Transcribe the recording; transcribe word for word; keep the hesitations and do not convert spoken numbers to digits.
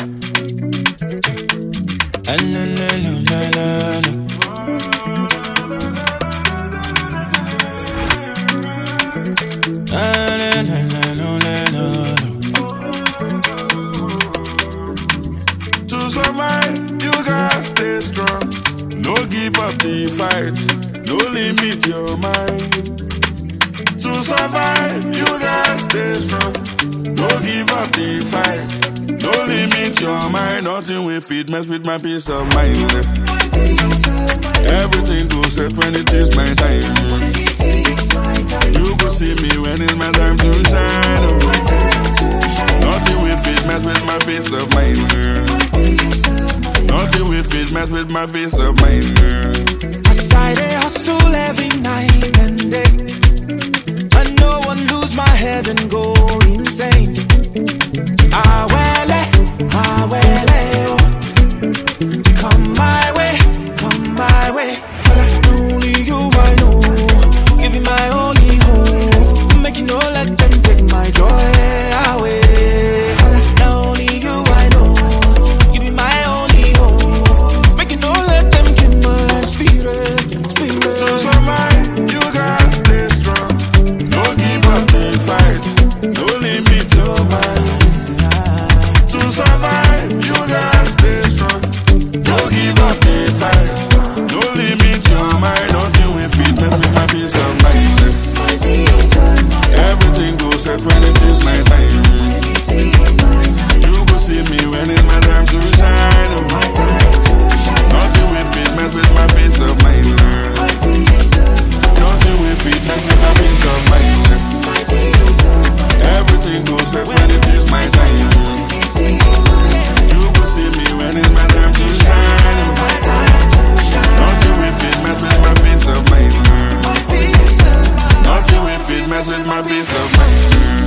To survive, you gotta stay strong. No give up the fight. No limit your mind. To survive, you gotta stay strong. No give up the fight. No limit your mind. Nothing will feed mess with my peace of mind. Everything goes set when it is my time. You go see me when it's my time to shine. Oh. Nothing will feed mess with my peace of mind. Nothing will feed mess with my peace of mind. I dey hustle every night and day. I know I lose my head and go insane. Ah well, ah well, oh. Come my way, come my way. But only you I know. Give me my only hope. Make you know, let them take my joy away. But only you I know. Give me my only hope. Make you know, let them kill my spirit. To survive, you gotta stay strong. No give up the fight. No limit your mind. To survive, you gotta stay strong. No give up the fight. No limit your mind. Nothing will feed me with my peace of mind. Everything goes set when it is my time. You go see me when it's my time to shine. Oh. Nothing will feed me with my peace of mind. Nothing will feed me with my peace of mind. Everything goes set when it is my time. You go see me when it's my time to shine. Nothing will feed me with my peace of mind. Nothing will feed me with my peace of mind.